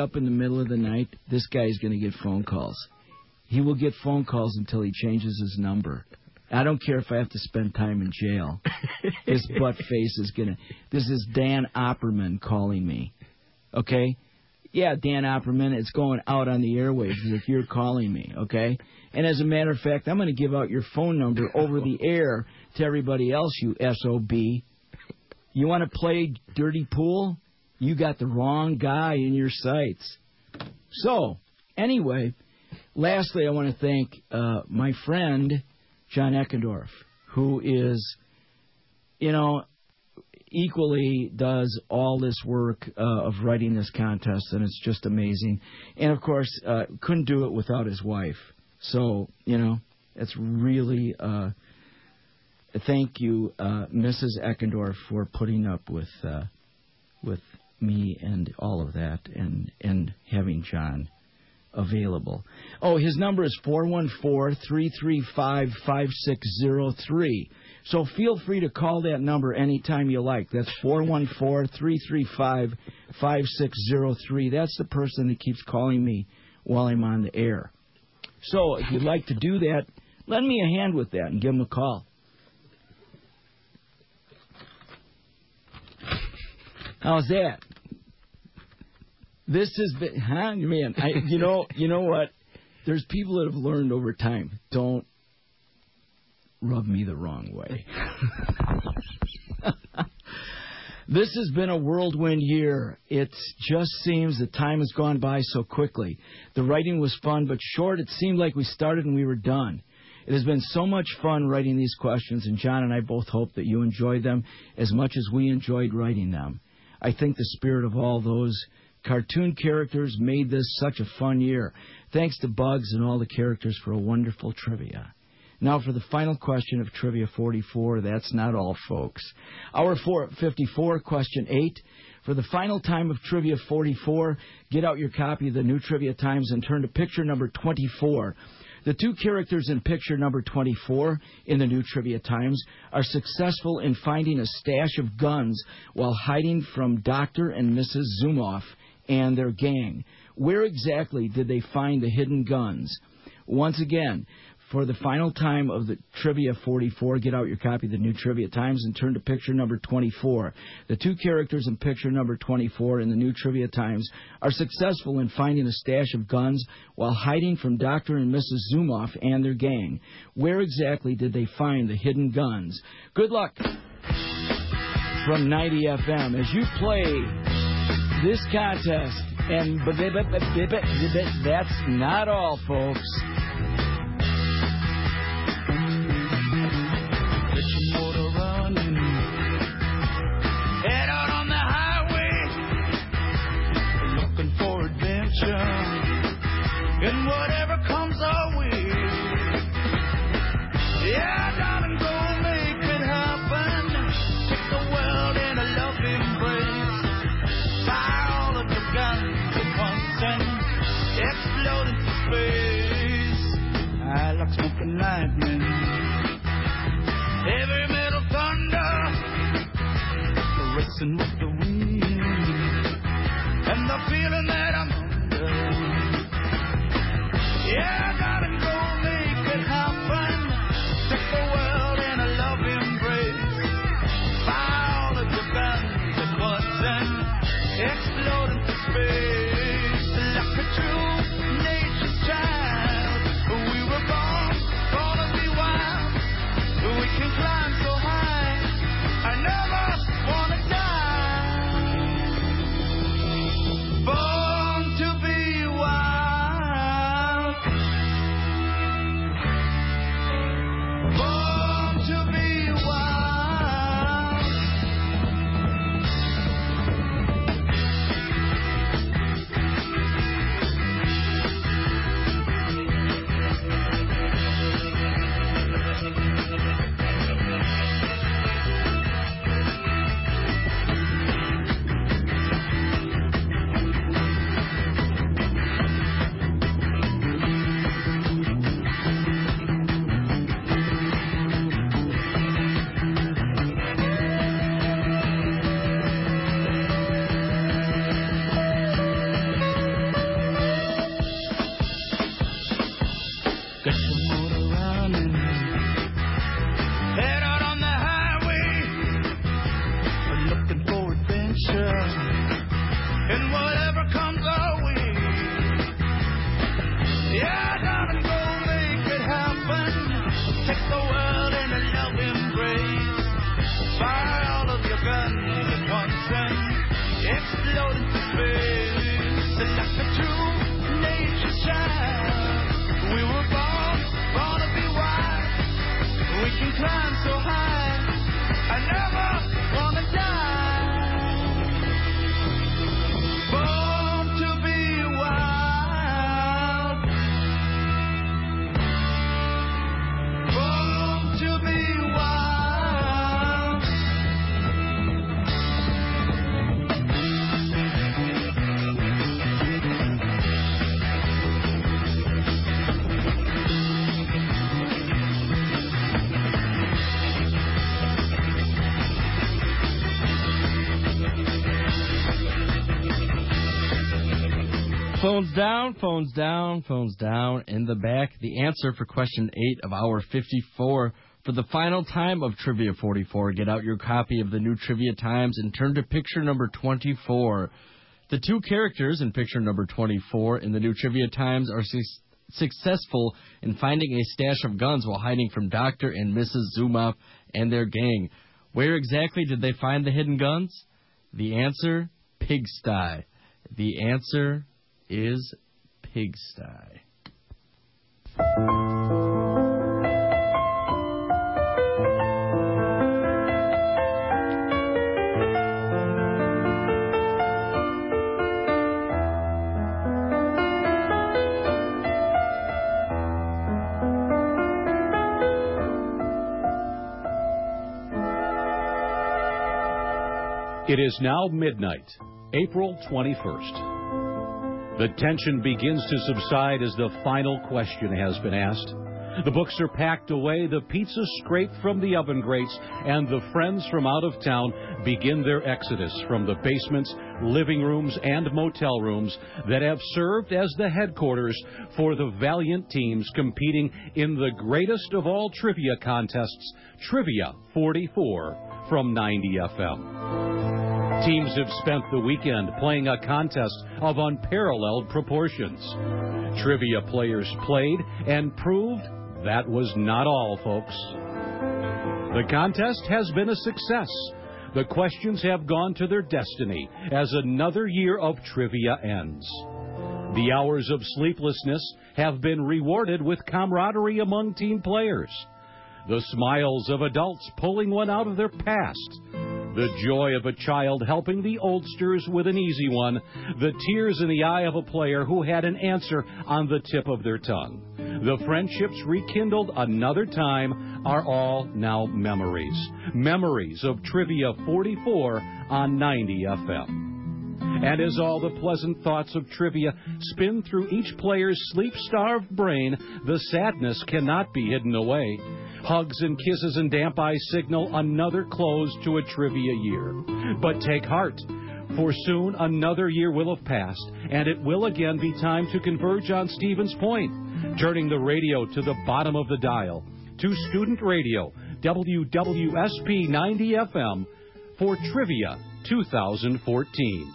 up in the middle of the night, this guy's going to get phone calls. He will get phone calls until he changes his number. I don't care if I have to spend time in jail. This butt face is going to... This is Dan Opperman calling me. Okay? Yeah, Dan Opperman, it's going out on the airwaves if you're calling me, okay? And as a matter of fact, I'm going to give out your phone number over the air to everybody else, you SOB. You want to play dirty pool? You got the wrong guy in your sights. So, anyway, lastly, I want to thank my friend, John Eckendorf, who is, equally does all this work of writing this contest, and it's just amazing. And, of course, couldn't do it without his wife. So, it's really... thank you, Mrs. Eckendorf, for putting up with me and all of that and having John available. Oh, his number is 414-335-5603. So feel free to call that number anytime you like. That's 414-335-5603. That's the person that keeps calling me while I'm on the air. So if you'd like to do that, lend me a hand with that and give him a call. How's that? This has been, man, you know what? There's people that have learned over time. Don't rub me the wrong way. This has been a whirlwind year. It just seems that time has gone by so quickly. The writing was fun but short. It seemed like we started and we were done. It has been so much fun writing these questions, and John and I both hope that you enjoyed them as much as we enjoyed writing them. I think the spirit of all those cartoon characters made this such a fun year. Thanks to Bugs and all the characters for a wonderful trivia. Now for the final question of Trivia 44. That's not all, folks. Hour 454, question 8. For the final time of Trivia 44, get out your copy of the New Trivia Times and turn to picture number 24. The two characters in picture number 24 in the New Trivia Times are successful in finding a stash of guns while hiding from Dr. and Mrs. Zumoff and their gang. Where exactly did they find the hidden guns? Once again, for the final time of the Trivia 44, get out your copy of the New Trivia Times and turn to picture number 24. The two characters in picture number 24 in the New Trivia Times are successful in finding a stash of guns while hiding from Dr. and Mrs. Zumoff and their gang. Where exactly did they find the hidden guns? Good luck from 90 FM as you play this contest. And that's not all, folks. And whatever comes our way, yeah, darling, go make it happen. Take the world in a loving embrace. Fire all of your guns at once and explode into space. I like smoking lightning, heavy metal thunder, racing with the wind, and the feeling that I'm under. Yeah, darling, go make it happen. Take the world in a love embrace. Fire all of your guns at once and explode into space. Like a true nature's child, we were born, gonna be Phones down, phones down, phones down. In the back, the answer for question 8 of hour 54. For the final time of Trivia 44, get out your copy of the new Trivia Times and turn to picture number 24. The two characters in picture number 24 in the new Trivia Times are successful in finding a stash of guns while hiding from Dr. and Mrs. Zumoff and their gang. Where exactly did they find the hidden guns? The answer, pigsty. The answer is pigsty. It is now midnight, April 21st. The tension begins to subside as the final question has been asked. The books are packed away, the pizza scraped from the oven grates, and the friends from out of town begin their exodus from the basements, living rooms, and motel rooms that have served as the headquarters for the valiant teams competing in the greatest of all trivia contests, Trivia 44 from 90 FM. Teams have spent the weekend playing a contest of unparalleled proportions. Trivia players played and proved that was not all, folks. The contest has been a success. The questions have gone to their destiny as another year of trivia ends. The hours of sleeplessness have been rewarded with camaraderie among team players. The smiles of adults pulling one out of their past. The joy of a child helping the oldsters with an easy one. The tears in the eye of a player who had an answer on the tip of their tongue. The friendships rekindled another time are all now memories. Memories of Trivia 44 on 90 FM. And as all the pleasant thoughts of trivia spin through each player's sleep-starved brain, the sadness cannot be hidden away. Hugs and kisses and damp eyes signal another close to a trivia year. But take heart, for soon another year will have passed, and it will again be time to converge on Stevens Point, turning the radio to the bottom of the dial, to Student Radio, WWSP 90 FM, for Trivia 2014.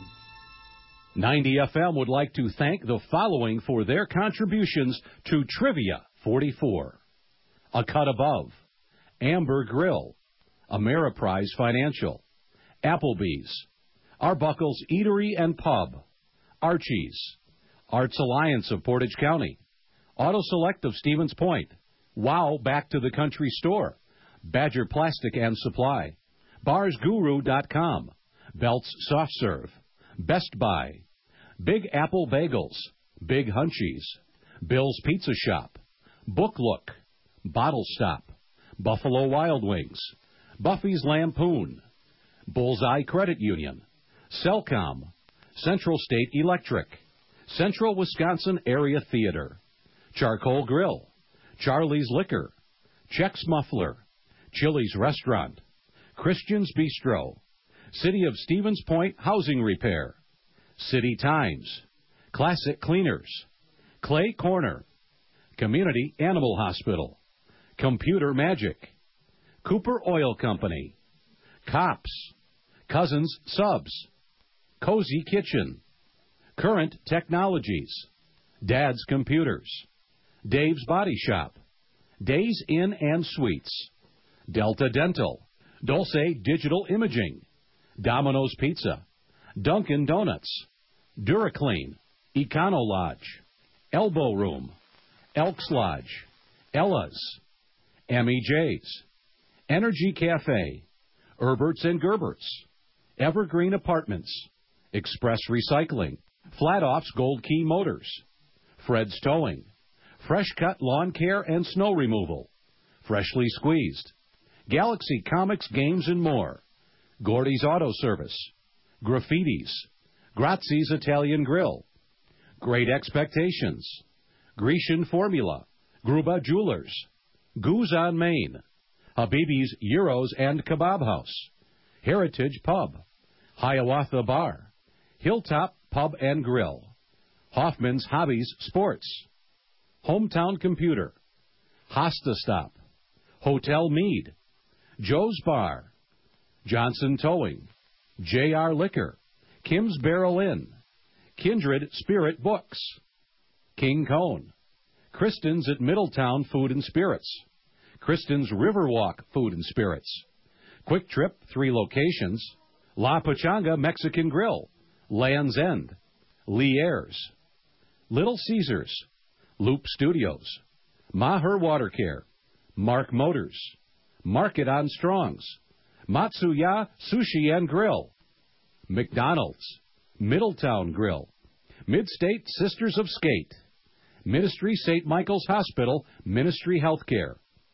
90 FM would like to thank the following for their contributions to Trivia 44. A Cut Above, Amber Grill, Ameriprise Financial, Applebee's, Arbuckle's Eatery and Pub, Archie's, Arts Alliance of Portage County, Auto Select of Stevens Point, Wow Back to the Country Store, Badger Plastic and Supply, BarsGuru.com, Belts Soft Serve, Best Buy, Big Apple Bagels, Big Hunchies, Bill's Pizza Shop, Book Look, Bottle Stop, Buffalo Wild Wings, Buffy's Lampoon, Bullseye Credit Union, Cellcom, Central State Electric, Central Wisconsin Area Theater, Charcoal Grill, Charlie's Liquor, Chex Muffler, Chili's Restaurant, Christian's Bistro, City of Stevens Point Housing Repair, City Times, Classic Cleaners, Clay Corner, Community Animal Hospital, Computer Magic, Cooper Oil Company, Cops, Cousins Subs, Cozy Kitchen, Current Technologies, Dad's Computers, Dave's Body Shop, Days Inn and Suites, Delta Dental, Dulce Digital Imaging, Domino's Pizza, Dunkin' Donuts, Duraclean, Econo Lodge, Elbow Room, Elks Lodge, Ella's, MEJ's, Energy Cafe, Herberts and Gerberts, Evergreen Apartments, Express Recycling, Flat Off's Gold Key Motors, Fred's Towing, Fresh Cut Lawn Care and Snow Removal, Freshly Squeezed, Galaxy Comics, Games and More, Gordy's Auto Service, Graffiti's, Grazzi's Italian Grill, Great Expectations, Grecian Formula, Gruba Jewelers, Goose on Main, Habibi's Euros and Kebab House, Heritage Pub, Hiawatha Bar, Hilltop Pub and Grill, Hoffman's Hobbies Sports, Hometown Computer, Hosta Stop, Hotel Mead, Joe's Bar, Johnson Towing, J.R. Liquor, Kim's Barrel Inn, Kindred Spirit Books, King Cone, Kristen's at Middletown Food and Spirits, Kristen's Riverwalk Food and Spirits, Quick Trip, 3 locations, La Pachanga Mexican Grill, Land's End, Lee Ayres, Little Caesars, Loop Studios, Maher Water Care, Mark Motors, Market on Strongs, Matsuya Sushi and Grill, McDonald's, Middletown Grill, Midstate Sisters of Skate, Ministry St. Michael's Hospital, Ministry Healthcare,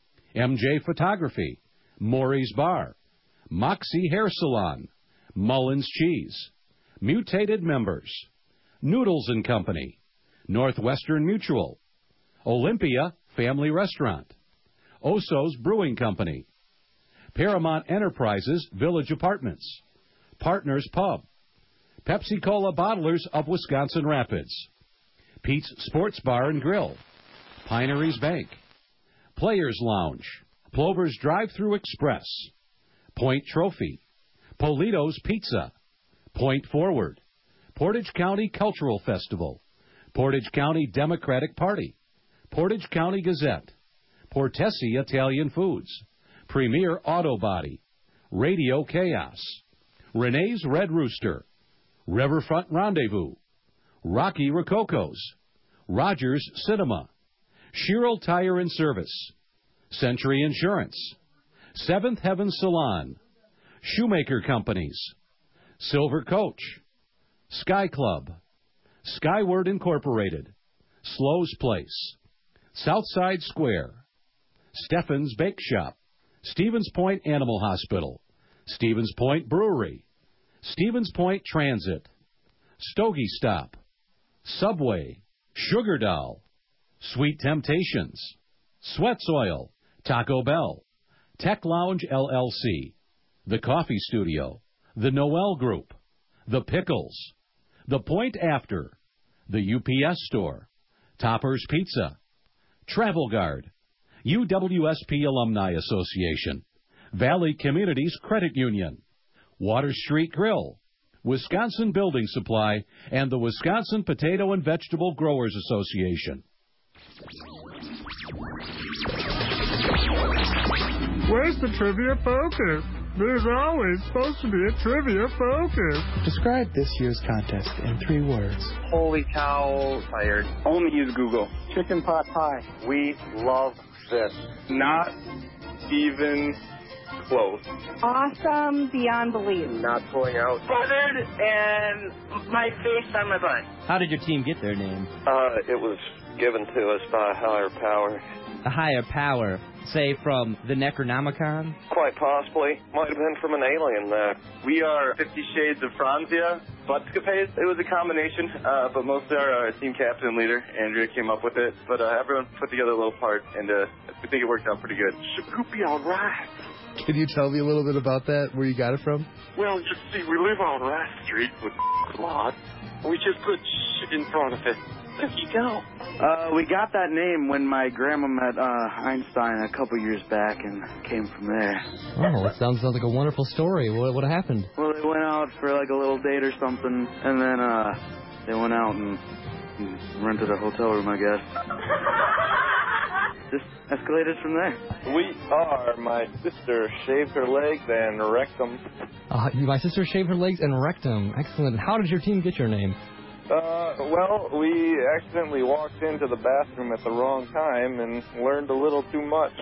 MJ Photography, Maury's Bar, Moxie Hair Salon, Mullins Cheese, Mutated Members, Noodles and Company, Northwestern Mutual, Olympia Family Restaurant, Oso's Brewing Company, Paramount Enterprises Village Apartments, Partners Pub, Pepsi-Cola Bottlers of Wisconsin Rapids, Pete's Sports Bar and Grill, Pineries Bank, Players Lounge, Plover's Drive-Thru Express, Point Trophy, Polito's Pizza, Point Forward, Portage County Cultural Festival, Portage County Democratic Party, Portage County Gazette, Portesi Italian Foods, Premier Auto Body, Radio Chaos, Renee's Red Rooster, Riverfront Rendezvous, Rocky Rococo's, Rogers Cinema, Sherrill Tire and Service, Century Insurance, Seventh Heaven Salon, Shoemaker Companies, Silver Coach, Sky Club, Skyward Incorporated, Slow's Place, Southside Square, Steffen's Bake Shop, Stevens Point Animal Hospital, Stevens Point Brewery, Stevens Point Transit, Stogie Stop, Subway, Sugar Doll, Sweet Temptations, Sweats Oil, Taco Bell, Tech Lounge LLC, The Coffee Studio, The Noel Group, The Pickles, The Point After, The UPS Store, Topper's Pizza, Travel Guard, UWSP Alumni Association, Valley Communities Credit Union, Water Street Grill, Wisconsin Building Supply, and the Wisconsin Potato and Vegetable Growers Association. Where's the Trivia Focus? There's always supposed to be a Trivia Focus. Describe this year's contest in 3 words. Holy cow, tired. Only use Google. Chicken pot pie. We love this. Not even close. Awesome beyond belief. Not pulling out. Buzzard and my face on my butt. How did your team get their name? It was given to us by a higher power. A higher power, say from the Necronomicon? Quite possibly. Might have been from an alien there. We are 50 Shades of Franzia, Buttscapades. It was a combination, but mostly our team captain and leader, Andrea, came up with it. But everyone put together a little part, and we think it worked out pretty good. Should all right. Can you tell me a little bit about that, where you got it from? Well, you see, we live on Rath Street with a lot. We just put shit in front of it. There you go. We got that name when my grandma met Einstein a couple years back and came from there. Oh, that sounds like a wonderful story. What happened? Well, they went out for like a little date or something, and then they went out and rented a hotel room, I guess. Just escalated from there. We are. My sister shaved her legs and rectum. My sister shaved her legs and rectum. Excellent. How did your team get your name? Well, we accidentally walked into the bathroom at the wrong time and learned a little too much.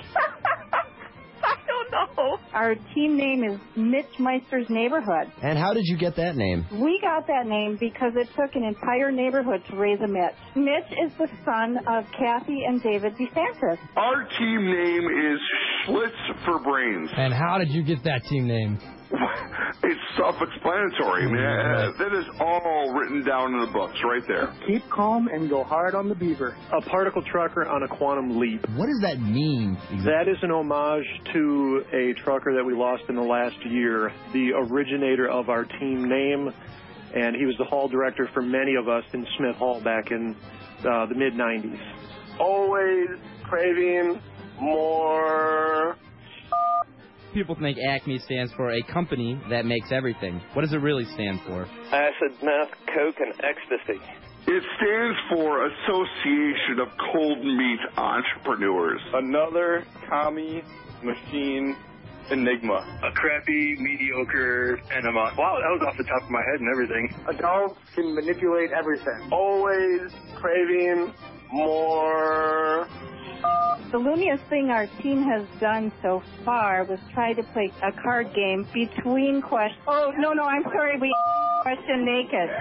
I don't know. Our team name is Mitch Meister's Neighborhood. And how did you get that name? We got that name because it took an entire neighborhood to raise a Mitch. Mitch is the son of Kathy and David DeSantis. Our team name is Schlitz for Brains. And how did you get that team name? It's self-explanatory, man. That is all written down in the books right there. Keep calm and go hard on the beaver. A particle trucker on a quantum leap. What does that mean? That is an homage to a trucker that we lost in the last year. The originator of our team name and he was the hall director for many of us in Smith Hall back in the mid-'90s. Always craving more. People think Acme stands for a company that makes everything. What does it really stand for? Acid, meth, coke, and ecstasy. It stands for Association of Cold Meat Entrepreneurs. Another commie machine enigma. A crappy, mediocre enema. Wow, that was off the top of my head and everything. Adults can manipulate everything. Always craving more. The looniest thing our team has done so far was try to play a card game between questions. Oh, no, I'm sorry. We question naked.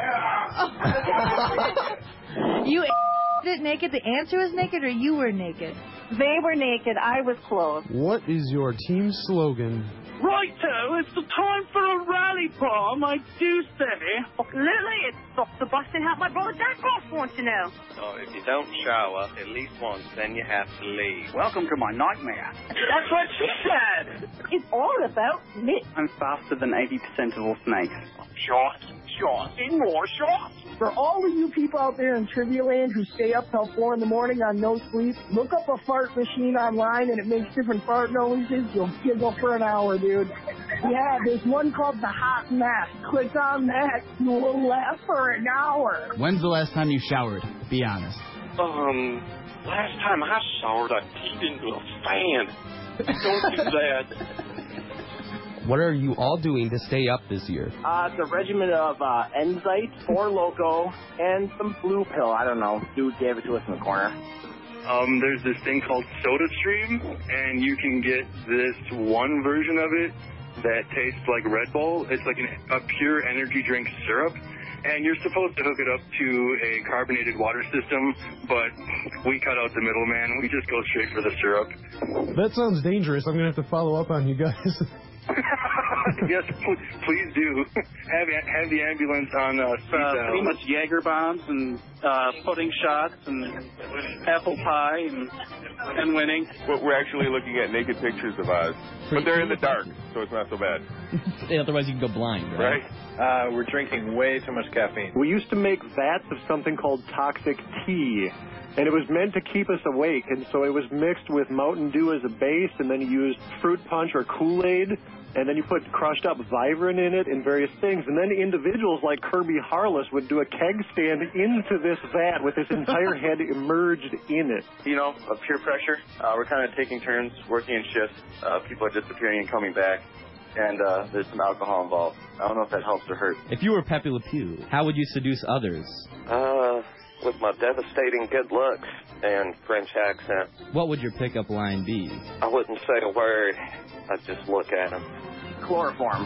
You it naked? The answer was naked, or you were naked? They were naked. I was clothed. What is your team slogan? Righto, it's the time for a rally prom, I do say. Lily, it's stop the busting out my brother Jack Ross wants to know. So if you don't shower at least once, then you have to leave. Welcome to my nightmare. That's what she said. It's all about me. I'm faster than 80% of all snakes. Shots, and more shots. For all of you people out there in Trivia Land who stay up till 4 in the morning on no sleep, look up a fart machine online and it makes different fart noises. You'll giggle for an hour, dude. Yeah, there's one called the Hot Mess. Click on that. You will laugh for an hour. When's the last time you showered? Be honest. Last time I showered, I peed into a fan. Don't do that. What are you all doing to stay up this year? It's a regimen of Enzyte, 4 Loco, and some blue pill. I don't know. Dude gave it to us in the corner. There's this thing called SodaStream, and you can get this one version of it that tastes like Red Bull. It's like a pure energy drink syrup, and you're supposed to hook it up to a carbonated water system, but we cut out the middleman. We just go straight for the syrup. That sounds dangerous. I'm going to have to follow up on you guys. Yes, please do. Have the ambulance on pretty much Jaeger bombs and pudding shots and apple pie and winning. But we're actually looking at naked pictures of Oz, but they're in the dark, so it's not so bad. Otherwise, you can go blind, right? We're drinking way too much caffeine. We used to make vats of something called toxic tea, and it was meant to keep us awake, and so it was mixed with Mountain Dew as a base, and then you used fruit punch or Kool-Aid, and then you put crushed up Vibrant in it and various things, and then individuals like Kirby Harless would do a keg stand into this vat with his entire head immersed in it. You know, peer pressure. We're kind of taking turns working in shifts. People are disappearing and coming back. And there's some alcohol involved. I don't know if that helps or hurts. If you were Pepe Le Pew, how would you seduce others? With my devastating good looks and French accent. What would your pickup line be? I wouldn't say a word. I'd just look at him. Chloroform.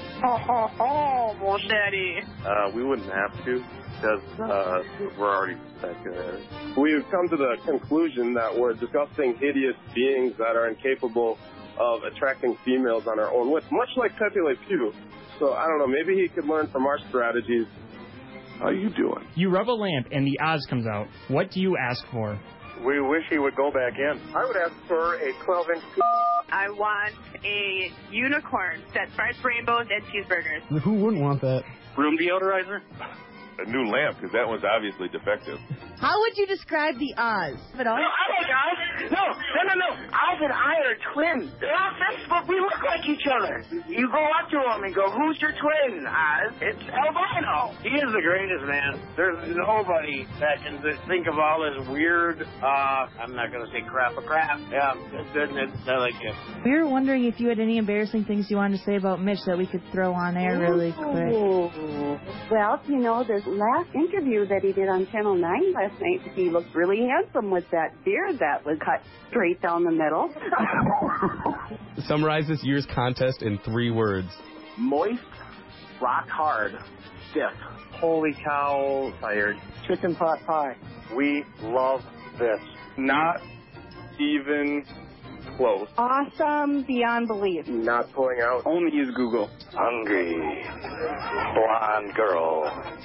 Well, Daddy. We wouldn't have to, because we're already that good. We've come to the conclusion that we're disgusting, hideous beings that are incapable of attracting females on our own, much like Pepe Le Pew. So, I don't know, maybe he could learn from our strategies. How you doing? You rub a lamp and the Oz comes out. What do you ask for? We wish he would go back in. I would ask for a 12-inch... I want a unicorn that spreads rainbows and cheeseburgers. Who wouldn't want that? Room deodorizer? A new lamp, because that one's obviously defective. How would you describe the Oz? No, I like Oz. No. Oz and I are twins. But we look like each other. You go up to him and go, "Who's your twin, Oz?" It's albino. He is the greatest, man. There's nobody that can think of all this weird, I'm not going to say crap. Yeah, it's good. I like it. We were wondering if you had any embarrassing things you wanted to say about Mitch that we could throw on air really quick. Well, you know, this last interview that he did on Channel 9 last night, he looked really handsome with that beard that was cut straight down the middle. Summarize this year's contest in 3 words. Moist, rock hard, stiff. Holy cow, tired. Chicken pot pie. We love this. Not even close. Awesome beyond belief. Not pulling out. Only use Google. Hungry. Blonde girl.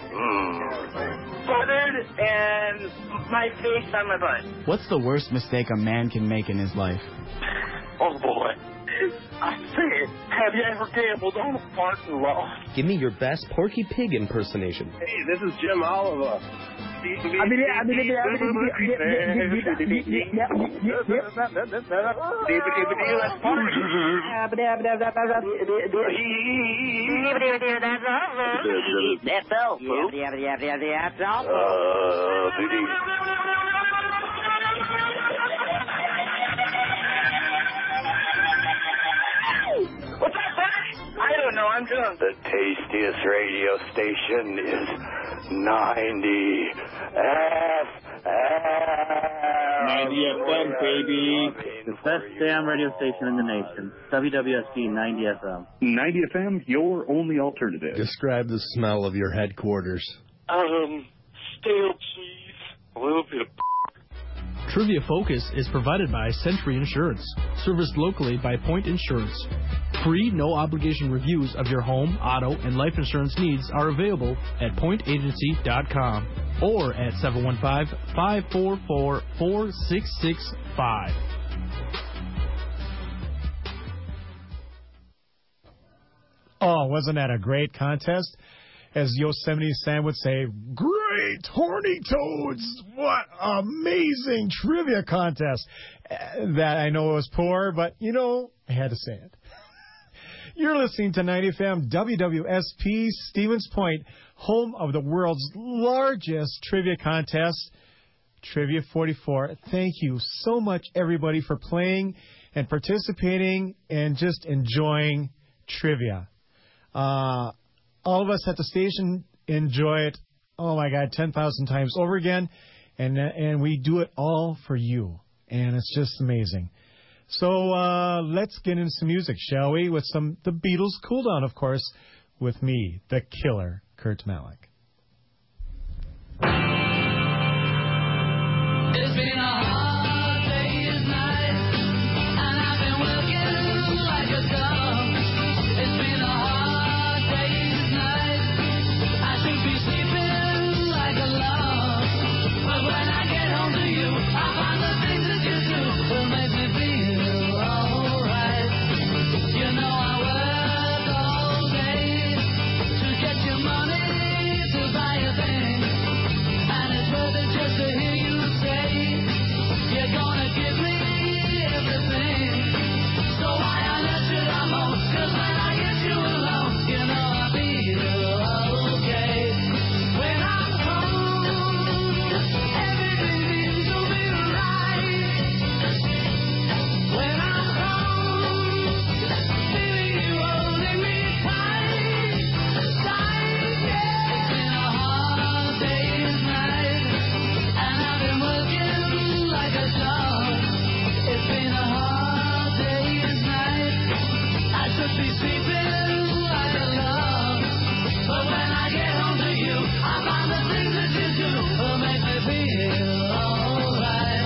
Buttered and my face on my butt. What's the worst mistake a man can make in his life? Oh, boy. I said, have you ever gambled on a parking lot? Give me your best Porky Pig impersonation. Hey, this is Jim Oliver. That's all, folks. What's up, Buck? I don't know. I'm drunk. The tastiest radio station is 90 FM, baby. The best damn radio station in the nation. WWSD 90 FM. 90 FM, your only alternative. Describe the smell of your headquarters. Stale cheese. A little bit of Trivia Focus is provided by Century Insurance, serviced locally by Point Insurance. Free, no-obligation reviews of your home, auto, and life insurance needs are available at pointagency.com or at 715-544-4665. Oh, wasn't that a great contest? As Yosemite Sam would say, great horny toads! What amazing trivia contest! That I know was poor, but you know, I had to say it. You're listening to 90 FM WWSP Stevens Point, home of the world's largest trivia contest, Trivia 44. Thank you so much, everybody, for playing and participating and just enjoying trivia. All of us at the station enjoy it, oh my God, 10,000 times over again, and we do it all for you, and it's just amazing. So let's get into some music, shall we, with the Beatles Cool Down, of course, with me, the killer, Kurt Malik. It's been a hard day's night, and I've been working like a dog. It's been a hard day's night. I should be sleeping like a log, but when I get home to you, I find the things that you do will make me feel alright. You know I work all day to get your money to buy a thing, and it's worth it just to hear you say you're gonna give me everything. So why on earth should I moan? 'Cause when I get you alone, you know I feel okay. When I'm home, everything seems to be right. When I'm home, feeling you holding me tight, yeah. It's been a hard day's night, and I've been working like a dog. It's been a hard day's night. I should be sleeping like a log, but when I get home to you, I find the things that you do will make me feel alright.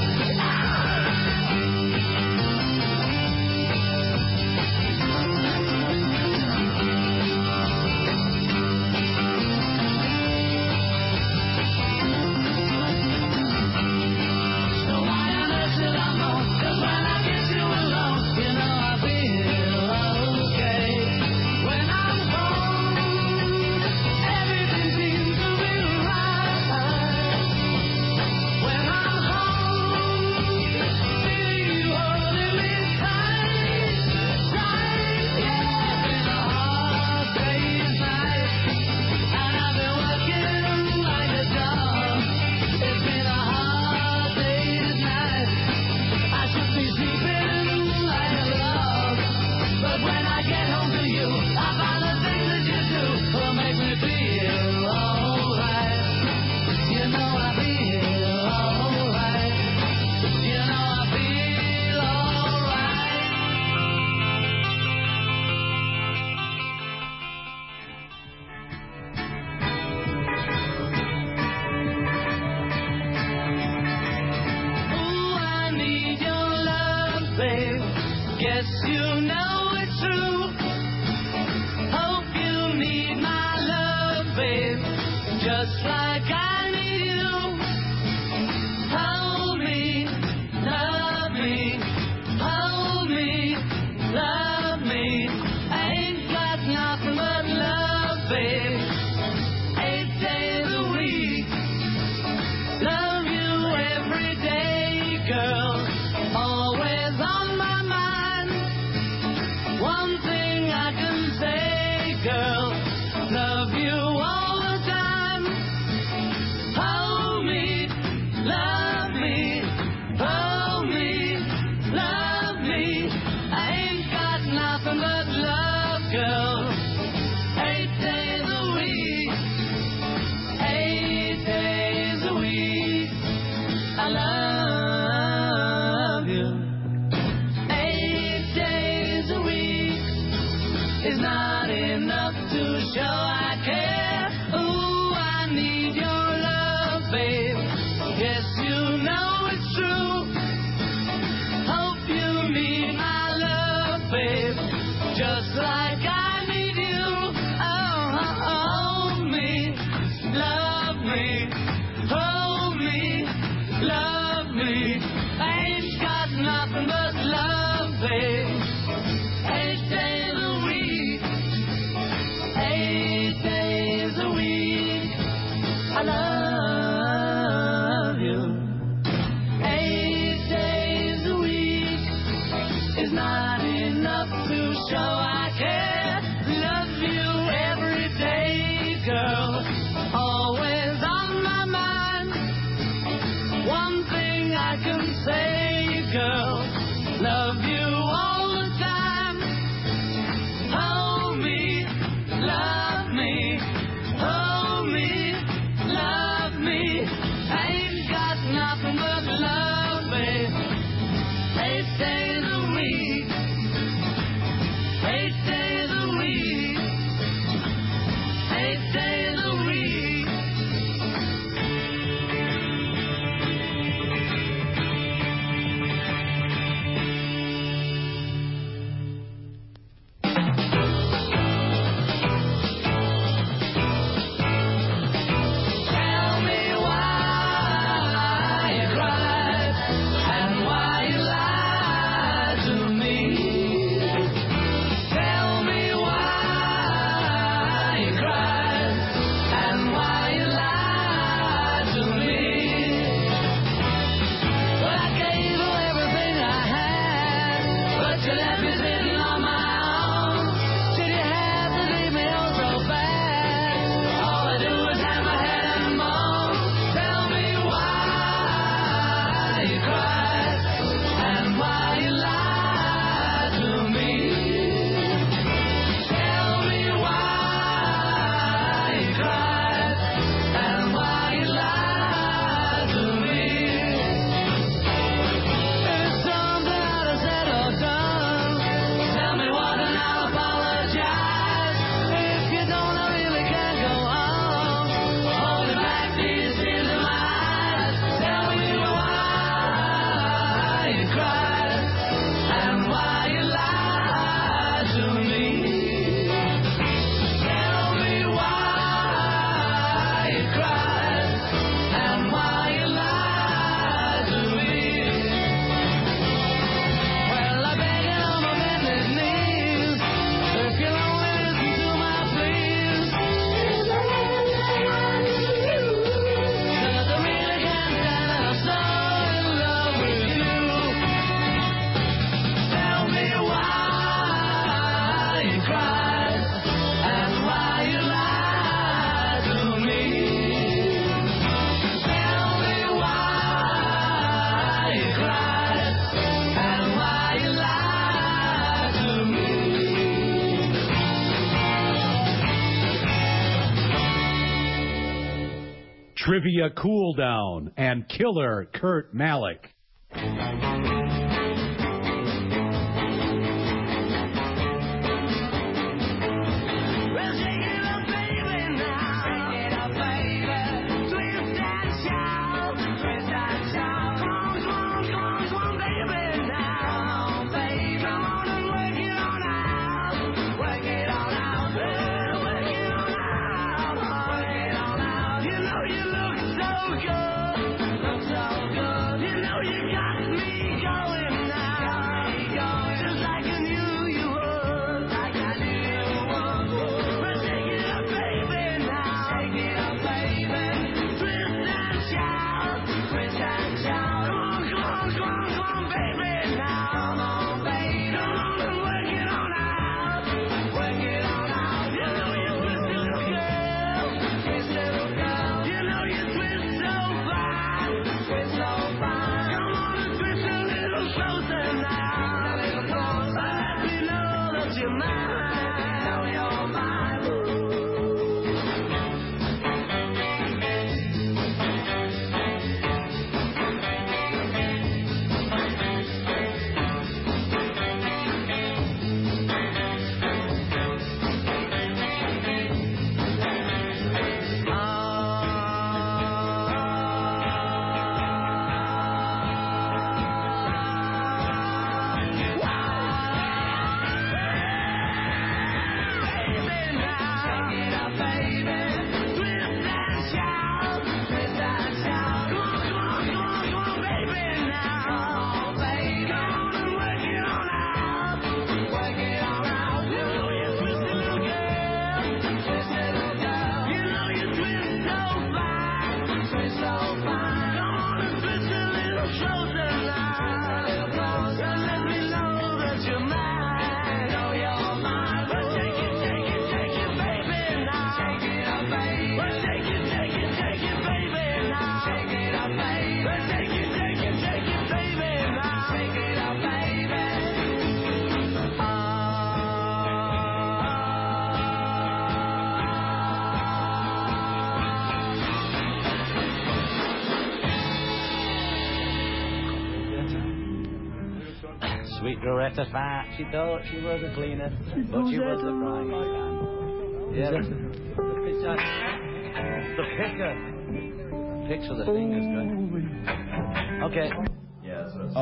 So why on earth should I moan? 'Cause when I get you alone, you know I feel okay. When I'm home, everything seems to be right. When I'm home, feeling you holding me tight, yeah. It's been a hard day's night, and I've been working like a dog. It's been a hard day's night. I should be sleeping like a log, but when I get home to you, I find the things that you do will make me feel alright. You know I feel alright. You know I feel alright. Ooh, I need your love, babe. Guess you know it's true. Hope you need my love, babe, just like I need you. Hold me, love me, hold me, love me. I can say, girl, love you all the time. Hold me, love me, hold me, love me. I ain't got nothing but love, babe. 8 days a week, 8 days a week, 8 days a week. Tell me why you cried and why you lied to me. Tell me why you cried and why you lied to me. Well, I gave you everything I had, but you left me sitting on my own. Did you have to leave me oh so bad? All I do is hang my head and moan. Tell me why you cried and why you lied to me. Tell me why you cried and why you lied to me. It's something that I said or done. Tell me what and I'll apologize. If you don't, I really can't go on. Holding back these tears in my eyes. Tell me why you cried and why you lied to me. Tell me why you cried and why you lied to me. Well, I beg you on my bended knees, if you'll only listen to my pleas. 'Cause I really can't stand it, I'm so in love with you. Tell me why you cried and why you lied to me. Tell me why you cried and why you lied to me. Trivia Cool Down and Killer Kurt Malik. Well, shake it up, baby, now. Shake it up, baby. Twist and shout. Twist and shout. Come on, come on, come on, come on, baby, now. Come on, baby. Come on and work it on out. Work it on out. Yeah, work it on out. Work it on out. You know you look so good. Look so good. You know you got me going. Sweet Loretta Fat, she thought she was the cleanest, but she was the crying. Yeah, the picture of the thing is good. Okay. Yeah, that's what it's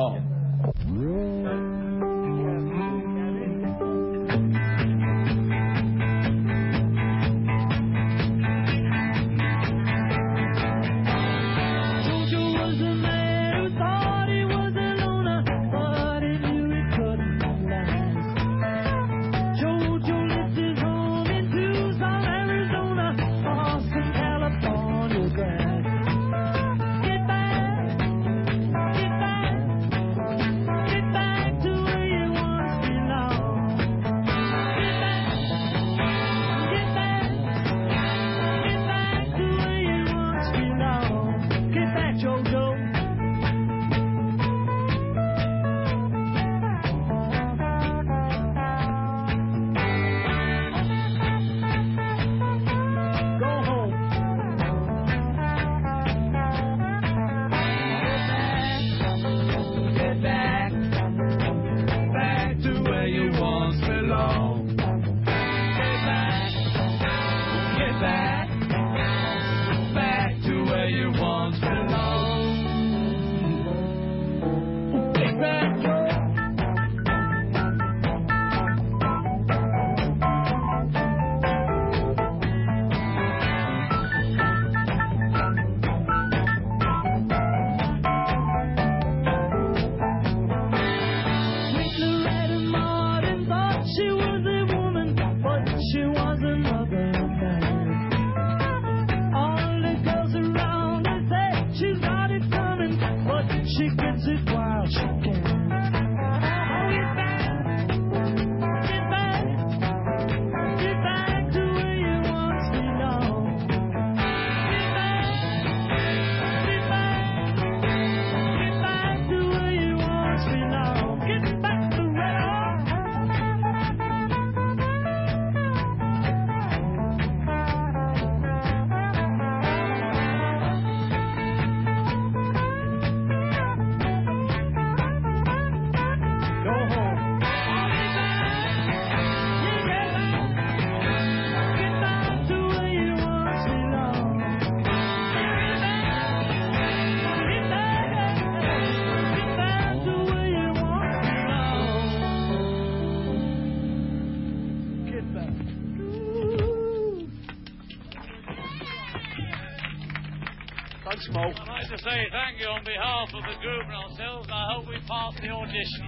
I'd like to say thank you on behalf of the group and ourselves. I hope we pass the audition.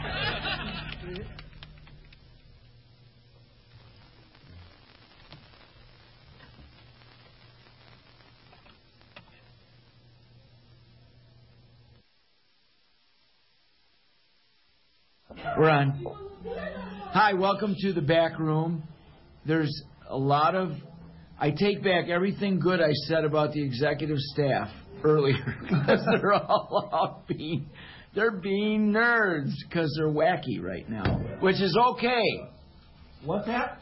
We're on. Hi, welcome to the back room. There's a lot of... I take back everything good I said about the executive staff earlier because they're all out being... They're being nerds because they're wacky right now, which is okay. What's that?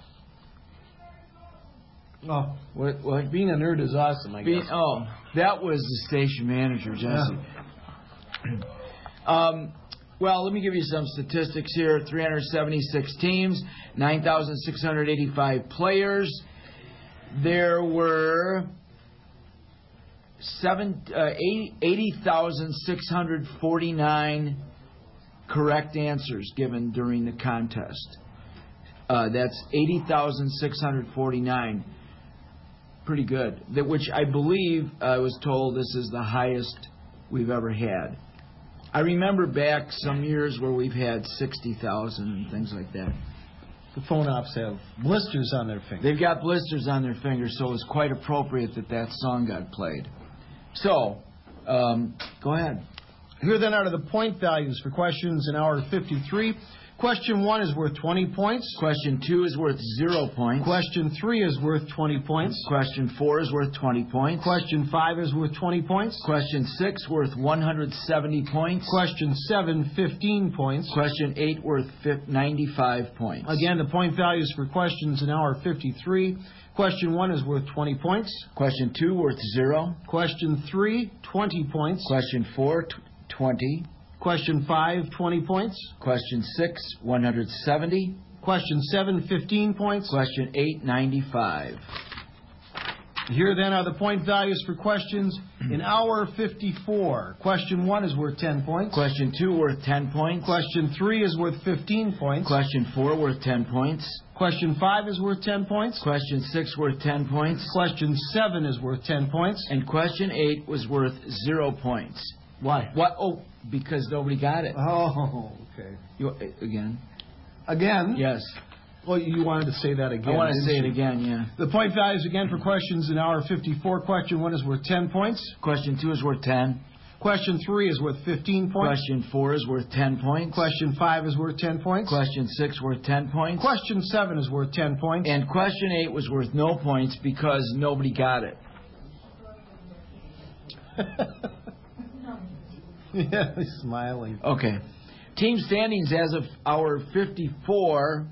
Oh, what? Being a nerd is awesome, I guess. Oh, that was the station manager, Jesse. Yeah. Well, let me give you some statistics here. 376 teams, 9,685 players. There were 80,649 correct answers given during the contest. That's 80,649. Pretty good. Which I believe I was told this is the highest we've ever had. I remember back some years where we've had 60,000 and things like that. The phone ops have blisters on their fingers. They've got blisters on their fingers, so it was quite appropriate that song got played. So, go ahead. Here then are the point values for questions in hour 53. Question 1 is worth 20 points. Question 2 is worth 0 points. Question 3 is worth 20 points. Question 4 is worth 20 points. Question 5 is worth 20 points. Question 6 worth 170 points. Question 7, 15 points. Question 8 worth 95 points. Again, the point values for questions in hour 53. Question 1 is worth 20 points. Question 2 worth 0. Question 3, 20 points. Question 4, 20. Question 5, 20 points. Question 6, 170. Question 7, 15 points. Question 8, 95. Here then are the point values for questions in hour 54. Question 1 is worth 10 points. Question 2 worth 10 points. Question 3 is worth 15 points. Question 4 worth 10 points. Question 5 is worth 10 points. Question 6 worth 10 points. Question 7 is worth 10 points. And question 8 was worth 0 points. Why? What? Oh, because nobody got it. Oh, okay. Again? Again? Yes. Well, you wanted to say that again. I want to say it again, yeah. The point values again for questions in hour 54. Question 1 is worth 10 points. Question 2 is worth 10. Question 3 is worth 15 points. Question 4 is worth 10 points. Question 5 is worth 10 points. Question 6 worth 10 points. Question 7 is worth 10 points. And question 8 was worth no points because nobody got it. Yeah, he's smiling. Okay. Team standings as of hour 54.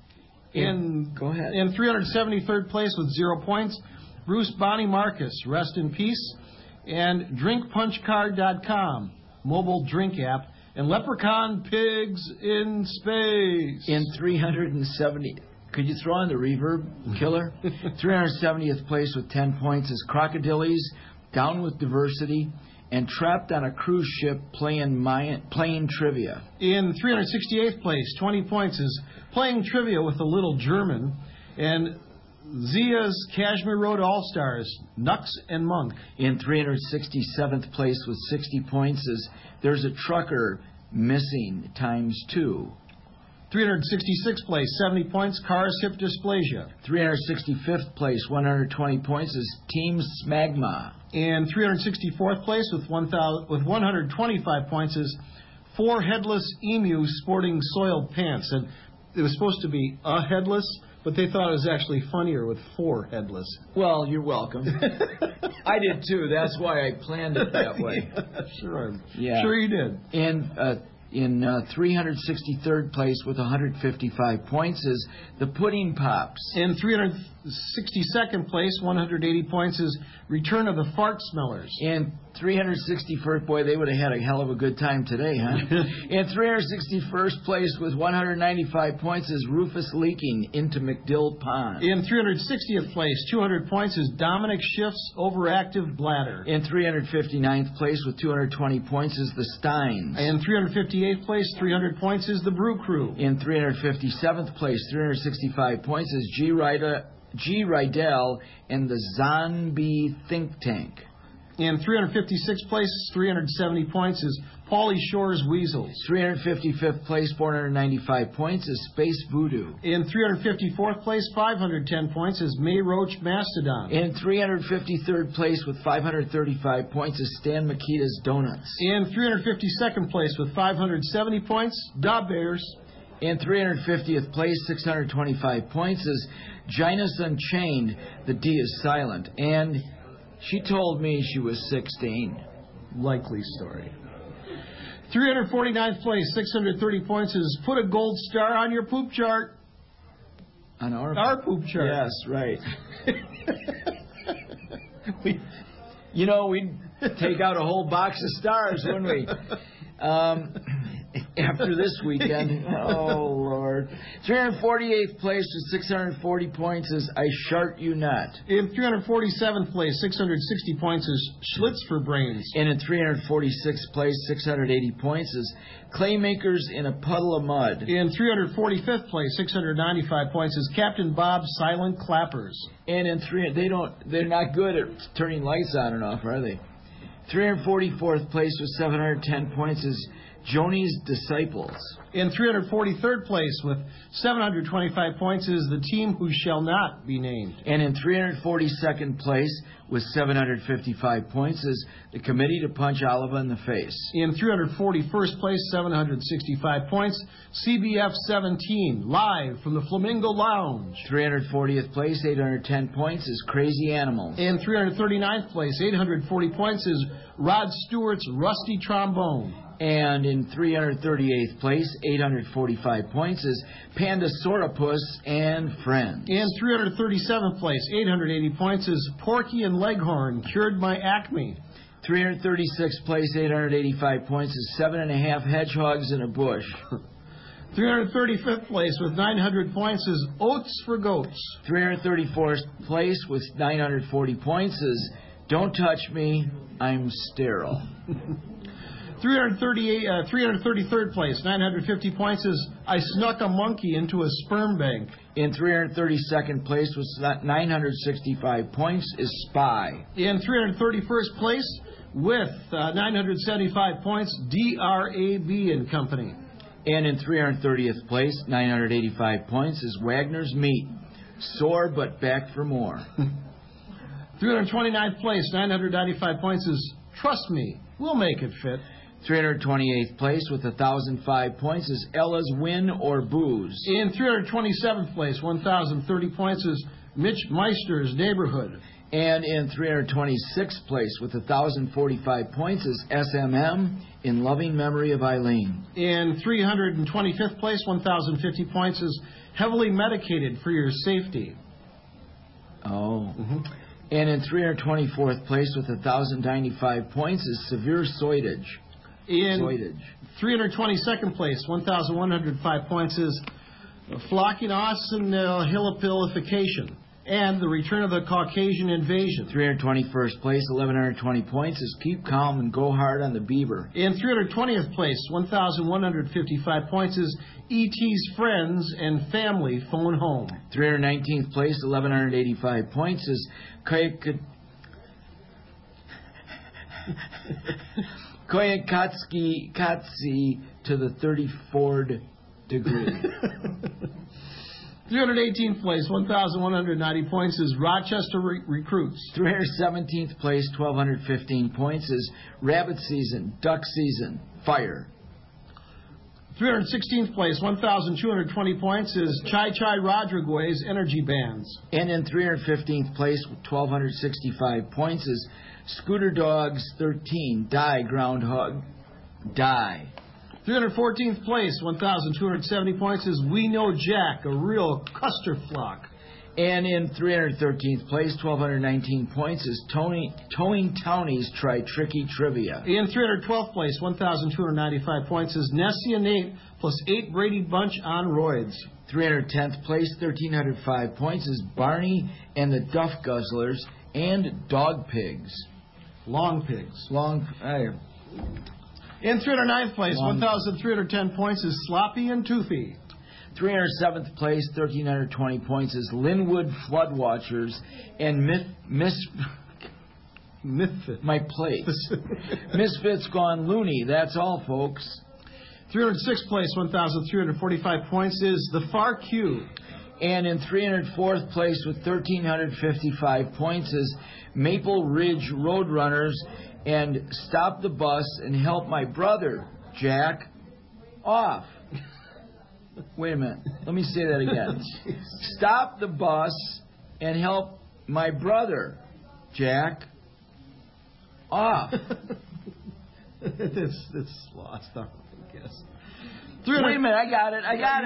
Go ahead. In 373rd place with 0 points, Bruce Bonnie Marcus, rest in peace, and DrinkPunchCard.com, mobile drink app, and Leprechaun Pigs in Space. In 370, could you throw on the reverb, killer? 370th place with 10 points is Crocodilies, Down with Diversity, and Trapped on a Cruise Ship playing trivia. In 368th place, 20 points is Playing Trivia with a Little German, and Zia's Kashmir Road All-Stars, Nux and Monk. In 367th place with 60 points is There's a Trucker Missing ×2. 366th place, 70 points, Cars Hip Dysplasia. 365th place, 120 points is Team Smagma. In 364th place with 125 points is 4 Headless Emu Sporting Soiled Pants. And it was supposed to be a headless, but they thought it was actually funnier with 4 headless. Well, you're welcome. I did too. That's why I planned it that way. Sure. Yeah. Sure you did. In 363rd place with 155 points is the Pudding Pops. In 362nd place, 180 points is Return of the Fart Smellers. In 361st, boy, they would have had a hell of a good time today, huh? In 361st place with 195 points is Rufus Leaking into McDill Pond. In 360th place, 200 points is Dominic Schiff's Overactive Bladder. In 359th place with 220 points is the Steins. In 358th place, 300 points is the Brew Crew. In 357th place, 365 points is G. Rydell and the Zombie Think Tank. In 356th place, 370 points is Pauly Shore's Weasels. 355th place, 495 points is Space Voodoo. In 354th place, 510 points is May Roach Mastodon. In 353rd place with 535 points is Stan Makita's Donuts. In 352nd place with 570 points, Da Bears. In 350th place, 625 points is Ginus Unchained. The D is silent. And she told me she was 16. Likely story. 349th place, 630 points is Put a Gold Star on Your Poop Chart. On our poop chart. Yes, right. We'd take out a whole box of stars, wouldn't we? After this weekend. Oh, Lord. 348th place with 640 points is I Shart You Not. In 347th place, 660 points is Schlitz for Brains. And in 346th place, 680 points is Claymakers in a Puddle of Mud. In 345th place, 695 points is Captain Bob's Silent Clappers. And in they're not good at turning lights on and off, are they? 344th place with 710 points is Joni's Disciples. In 343rd place with 725 points is the Team Who Shall Not Be Named. And in 342nd place with 755 points is the Committee to Punch Oliva in the Face. In 341st place, 765 points, CBF 17, live from the Flamingo Lounge. 340th place, 810 points is Crazy Animals. In 339th place, 840 points is Rod Stewart's Rusty Trombone. And in 338th place, 845 points is Pandasaurus and Friends. In 337th place, 880 points is Porky and Leghorn Cured My Acme. 336th place, 885 points, is 7.5 hedgehogs in a bush. 335th place with 900 points is Oats for Goats. 334th place with 940 points is Don't Touch Me, I'm Sterile. 333rd place, 950 points is I Snuck a Monkey into a Sperm Bank. In 332nd place with 965 points is Spy. In 331st place with 975 points, DRAB and Company. And in 330th place, 985 points, is Wagner's Meat. Sore but back for more. 329th place, 995 points, is Trust Me, We'll Make It Fit. 328th place with 1,005 points is Ella's Win or Booze. In 327th place, 1,030 points, is Mitch Meister's Neighborhood. And in 326th place with 1,045 points is SMM, In Loving Memory of Eileen. In 325th place, 1,050 points, is Heavily Medicated for Your Safety. Oh. Mm-hmm. And in 324th place with 1,095 points is Severe Soitage. In 322nd place, 1,105 points, is Flocking Hilipilification and The Return of the Caucasian Invasion. 321st place, 1,120 points, is Keep Calm and Go Hard on the Beaver. In 320th place, 1,155 points, is E.T.'s Friends and Family Phone Home. 319th place, 1,185 points, is Koyakatsi to the 34th degree. 318th place, 1,190 points, is Rochester Recruits. 317th place, 1,215 points, is Rabbit Season, Duck Season, Fire. 316th place, 1,220 points, is Chai Chai Rodriguez Energy Bands. And in 315th place, with 1,265 points, is Scooter Dogs 13, Die Groundhog, Die. 314th place, 1,270 points, is We Know Jack, a real clusterflock. And in 313th place, 1,219 points, is Towing Townies Try Tricky Trivia. In 312th place, 1,295 points, is Nessie and Nate plus 8 Brady Bunch on roids. 310th place, 1,305 points, is Barney and the Duff Guzzlers and Dog Pigs. Long Pigs. In 309th place, 1,310 points, is Sloppy and Toothy. 307th place, 1,320 points, is Linwood Floodwatchers and Misfits. My place. Misfits Gone Loony. That's all, folks. 306th place, 1,345 points, is The Far Q. And in 304th place with 1,355 points is Maple Ridge Roadrunners and Stop the Bus and Help My Brother, Jack, Off. Wait a minute. Let me say that again. Stop the Bus and Help My Brother, Jack, Off. It's lost, I guess. Wait a minute, I got it.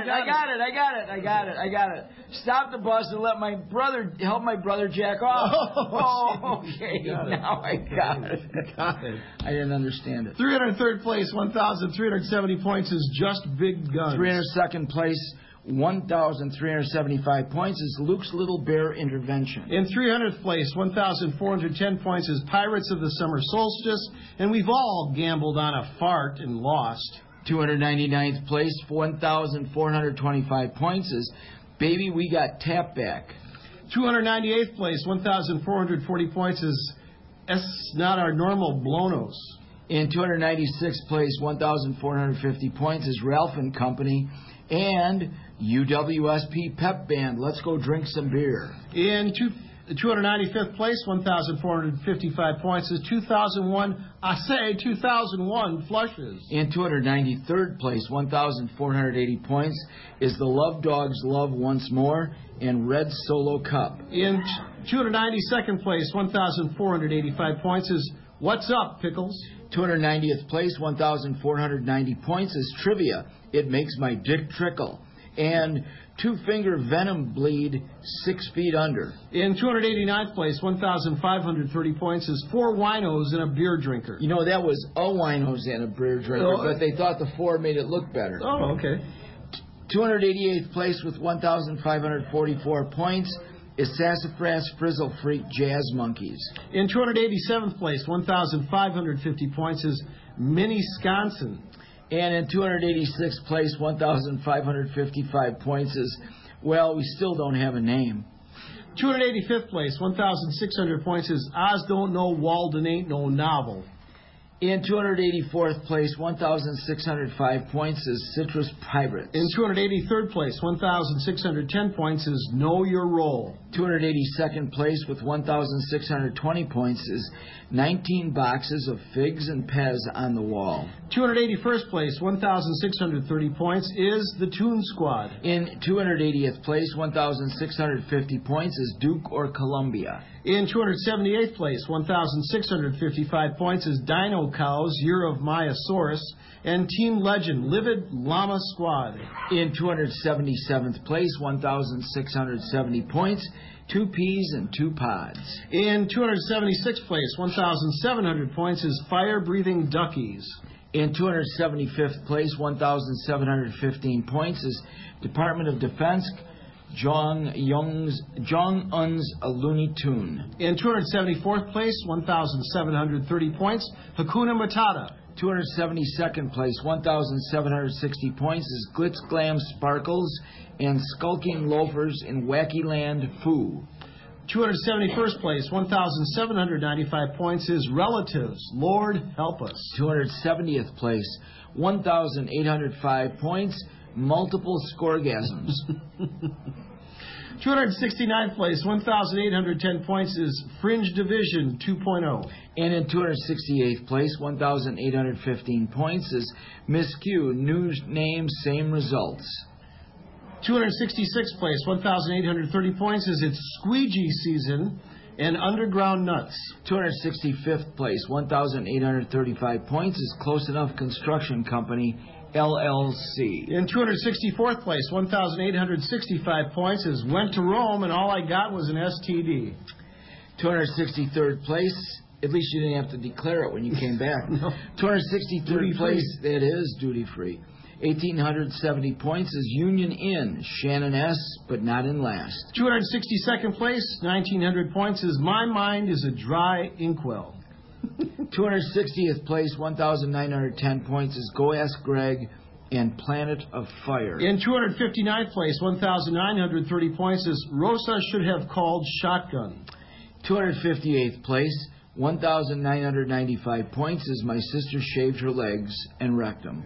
Stop the bus and help my brother jack off. Oh, okay. Now I got it. I didn't understand it. 303rd place, 1,370 points, is Just Big Guns. 302nd place, 1,375 points, is Luke's Little Bear Intervention. In 300th place, 1,410 points, is Pirates of the Summer Solstice, and we've all gambled on a fart and lost. 299th place, 1,425 points, is Baby We Got Tap Back. 298th place, 1,440 points, is Es Not Our Normal Blonos. In 296th place, 1,450 points, is Ralph and Company and UWSP Pep Band. Let's go drink some beer. In 295th place, 1,455 points, is 2001 Flushes. In 293rd place, 1,480 points, is The Love Dogs Love Once More and Red Solo Cup. In 292nd place, 1,485 points, is What's Up, Pickles? 290th place, 1,490 points, is Trivia. It Makes My Dick Trickle. And Two-Finger Venom Bleed, 6 feet under. In 289th place, 1,530 points, is Four Winos and a Beer Drinker. You know, that was a Winos and a Beer Drinker, but they thought the 4 made it look better. Oh, okay. 288th place with 1,544 points is Sassafras Frizzle Freak Jazz Monkeys. In 287th place, 1,550 points, is Minnewisconsin. And in 286th place, 1,555 points is, well, we still don't have a name. 285th place, 1,600 points, is Oz Don't Know Walden Ain't No Novel. In 284th place, 1,605 points is Citrus Pirates. In 283rd place, 1,610 points is Know Your Role. 282nd place with 1,620 points is 19 boxes of Figs and Pez on the Wall. 281st place, 1,630 points is The Toon Squad. In 280th place, 1,650 points is Duke or Columbia. In 278th place, 1,655 points is Dino Cows, Year of Myosaurus, and Team Legend, Livid Llama Squad. In 277th place, 1,670 points, 2 peas and 2 pods. In 276th place, 1,700 points is Fire-Breathing Duckies. In 275th place, 1,715 points is Department of Defense, Jong-Un's A Looney Tune. In 274th place, 1,730 points, Hakuna Matata. 272nd place, 1,760 points is Glitz Glam Sparkles and Skulking Loafers in Wacky Land Foo. 271st place, 1,795 points is Relatives, Lord Help Us. 270th place, 1,805 points, Multiple Scoregasms. 269th place, 1,810 points is Fringe Division 2.0. And in 268th place, 1,815 points is Miss Q, new name, same results. 266th place, 1,830 points is It's Squeegee Season and Underground Nuts. 265th place, 1,835 points is Close Enough Construction Company, LLC. In 264th place, 1,865 points is Went to Rome and All I Got Was an STD. 263rd place, at least you didn't have to declare it when you came back. No. 263rd place, that is duty free. 1,870 points is Union Inn, Shannon S., but not in last. 262nd place, 1,900 points is My Mind is a Dry Inkwell. 260th place, 1,910 points is Go Ask Greg and Planet of Fire. In 259th place, 1,930 points is Rosa Should Have Called Shotgun. 258th place, 1,995 points is My Sister Shaved Her Legs and Rectum.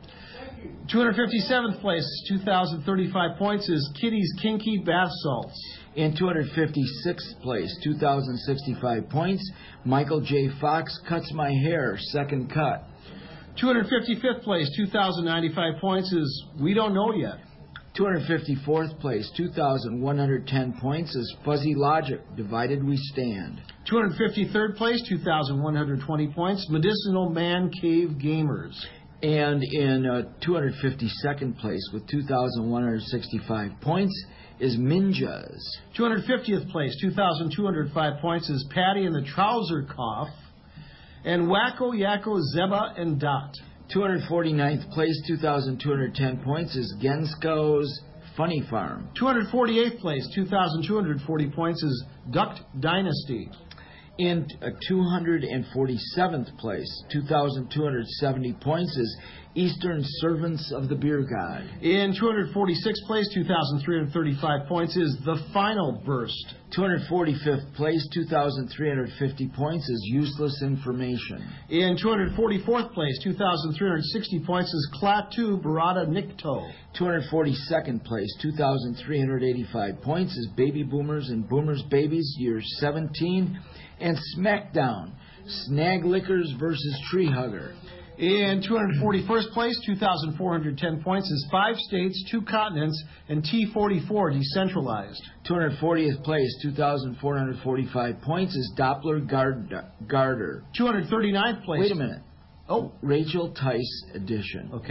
257th place, 2,035 points is Kitty's Kinky Bath Salts. In 256th place, 2,065 points, Michael J. Fox Cuts My Hair, second cut. 255th place, 2,095 points is We Don't Know Yet. 254th place, 2,110 points is Fuzzy Logic, Divided We Stand. 253rd place, 2,120 points, Medicinal Man Cave Gamers. And in 252nd place with 2,165 points is Minjas. 250th place, 2,205 points is Patty and the Trouser Cough. And Wacko, Yakko, Zeba, and Dot. 249th place, 2,210 points is Gensko's Funny Farm. 248th place, 2,240 points is Duck Dynasty. In 247th place, 2,270 points is Eastern Servants of the Beer God. In 246th place, 2,335 points is The Final Burst. 245th place, 2,350 points is Useless Information. In 244th place, 2,360 points is Klaatu Barada Nikto. 242nd place, 2,385 points is Baby Boomers and Boomers Babies, year 17. And SmackDown, Snag Lickers versus Tree Hugger. In 241st place, 2,410 points is 5 states, 2 continents, and T44 decentralized. 240th place, 2,445 points is Doppler Garter. 239th place. Wait a minute. Oh. Rachel Tice edition. Okay.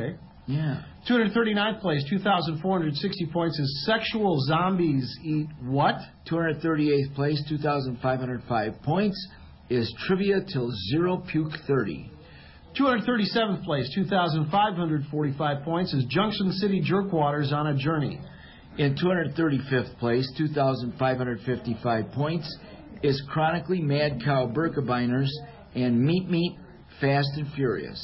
Yeah. 239th place, 2,460 points, is Sexual Zombies Eat What? 238th place, 2,505 points, is Trivia Till Zero Puke 30. 237th place, 2,545 points, is Junction City Jerkwaters on a Journey. In 235th place, 2,555 points, is Chronically Mad Cow Birkebeiners and Meat Fast and Furious.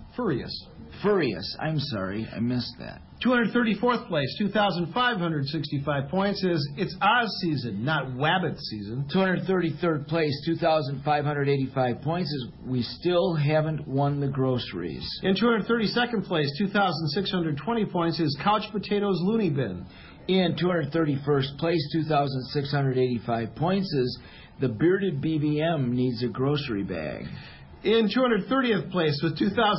Furious. I'm sorry, I missed that. 234th place, 2,565 points, is It's Oz Season, not Wabbit Season. 233rd place, 2,585 points, is We Still Haven't Won the Groceries. In 232nd place, 2,620 points, is Couch Potatoes Looney Bin. In 231st place, 2,685 points, is The Bearded BBM Needs a Grocery Bag. In 230th place with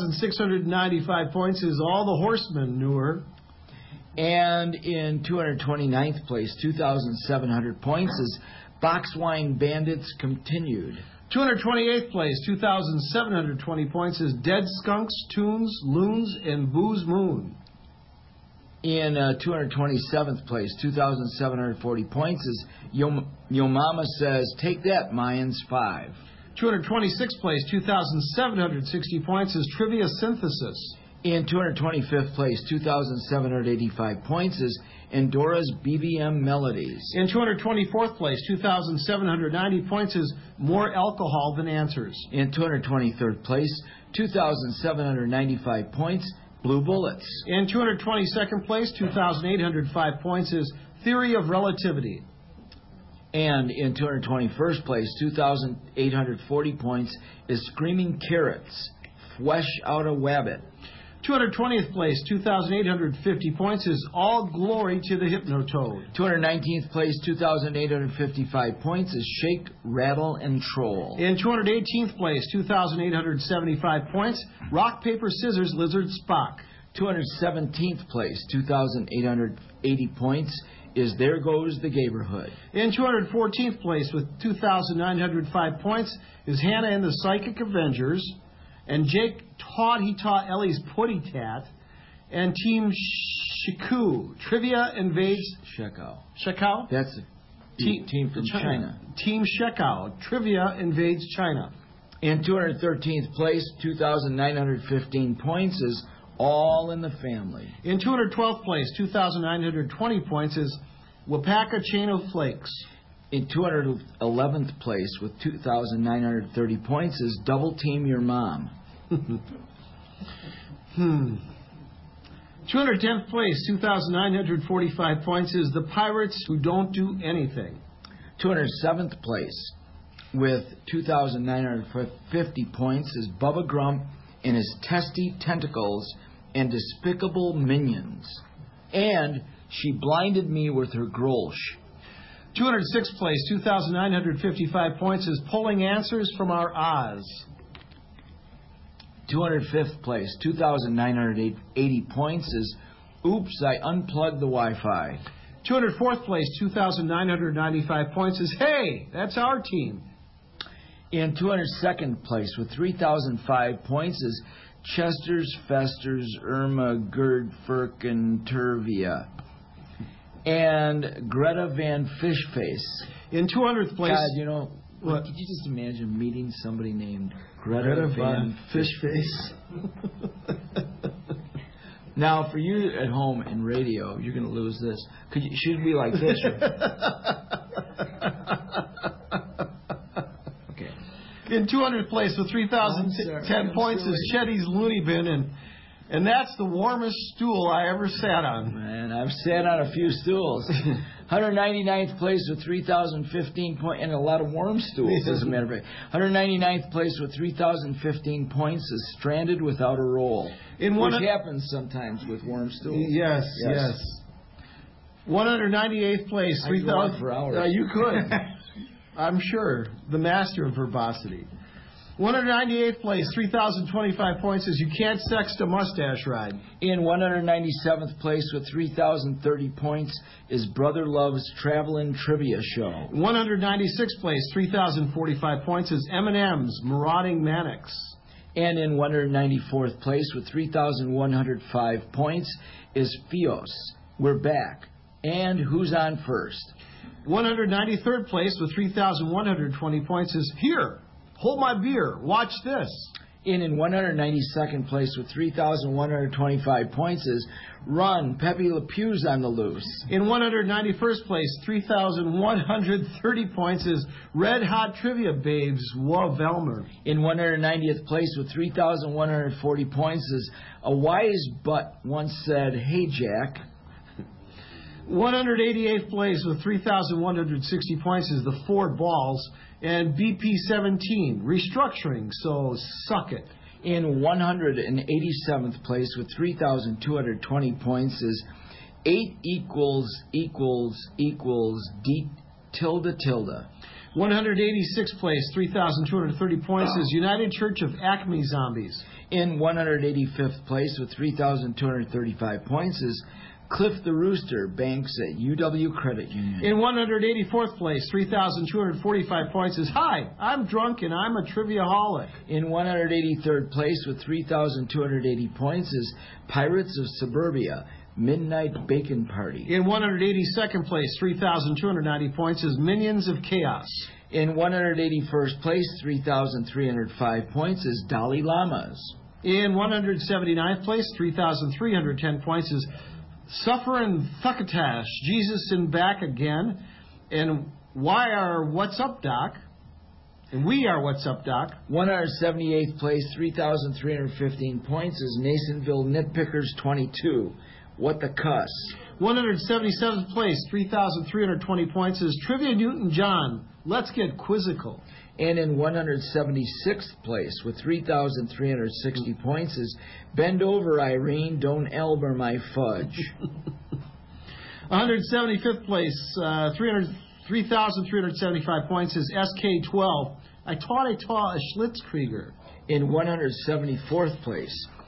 2,695 points is All the Horsemen Newer. And in 229th place, 2,700 points, is Box Wine Bandits Continued. 228th place, 2,720 points, is Dead Skunks, Tunes, Loons, and Booze Moon. In 227th place, 2,740 points, is Yo Mama Says Take That, Mayans 5. 226th place, 2,760 points, is Trivia Synthesis. In 225th place, 2,785 points, is Endora's BBM Melodies. In 224th place, 2,790 points, is More Alcohol Than Answers. In 223rd place, 2,795 points, Blue Bullets. In 222nd place, 2,805 points, is Theory of Relativity. And in 221st place, 2,840 points, is Screaming Carrots, Flesh Out a Wabbit. 220th place, 2,850 points, is All Glory to the Hypnotoad. 219th place, 2,855 points, is Shake, Rattle, and Troll. In 218th place, 2,875 points, Rock, Paper, Scissors, Lizard, Spock. 217th place, 2,880 points, is There Goes the Gayborhood. In 214th place with 2,905 points is Hannah and the Psychic Avengers. And Jake He taught Ellie's Putty Tat. And Team Shiku. Trivia Invades... Shekau? That's a team from China. Team Shekau. Trivia Invades China. In 213th place, 2,915 points, is All in the Family. In 212th place, 2,920 points, is Wapaka Chain of Flakes. In 211th place, with 2,930 points, is Double Team Your Mom. 210th place, 2,945 points, is The Pirates Who Don't Do Anything. 207th place, with 2,950 points, is Bubba Grump and his Testy Tentacles and Despicable Minions. And She Blinded Me with Her Grolsch. 206th place, 2,955 points, is Pulling Answers from Our Oz. 205th place, 2,980 points, is Oops, I Unplugged the Wi-Fi. 204th place, 2,995 points, is Hey, That's Our Team. In 202nd place, with 3,005 points, is Chester's, Festers, Irma, Gerd, Firkin, Turvia. And Greta Van Fishface. In 200th place... God, you know, what? Could you just imagine meeting somebody named Greta Van Fishface? Now, for you at home in radio, you're going to lose this. Should it be like this? Okay. In 200th place with 3,010 points is Chetty's Looney Bin, and that's the warmest stool I ever sat on. Man, I've sat on a few stools. 199th place with 3,015 points, and a lot of warm stools, as a matter of fact. 199th place with 3,015 points is Stranded Without a Roll, which happens sometimes with warm stools. Yes. 198th place, 3,000 for hours. You could. I'm sure. The master of verbosity. 198th place, 3,025 points, is You Can't Sext a Mustache Ride. In 197th place with 3,030 points is Brother Love's Travelin' Trivia Show. 196th place, 3,045 points, is M&M's Marauding Mannix. And in 194th place with 3,105 points is Fios. We're back. And who's on first? 193rd place with 3,120 points is Here. Hold My Beer. Watch This. In 192nd place with 3,125 points is Run. Pepe Le Pew's on the loose. In 191st place, 3,130 points is Red Hot Trivia Babes, Wa Velmer. In 190th place with 3,140 points is A Wise Butt Once Said, Hey Jack. 188th place with 3,160 points is The Four Balls. And BP17, Restructuring, so suck it. In 187th place with 3,220 points is 8 equals D tilde tilde. 186th place, 3,230 points is United Church of Acme Zombies. In 185th place with 3,235 points is Cliff the Rooster, banks at UW Credit Union. In 184th place, 3,245 points is Hi, I'm drunk and I'm a trivia-holic. In 183rd place with 3,280 points is Pirates of Suburbia, Midnight Bacon Party. In 182nd place, 3,290 points is Minions of Chaos. In 181st place, 3,305 points is Dalai Lamas. In 179th place, 3,310 points is Sufferin' Thuckatash, Jesus and Back Again. And What's Up, Doc? And We Are What's Up, Doc. 178th place, 3,315 points is Nasonville Nitpickers 22. What the cuss? 177th place, 3,320 points is Trivia Newton John. Let's get quizzical. And in 176th place with 3,360 points is Bend Over, Irene, Don't Elber My Fudge. 175th place, 3,375 points is SK12. I taught a Schlitzkrieger. In 174th place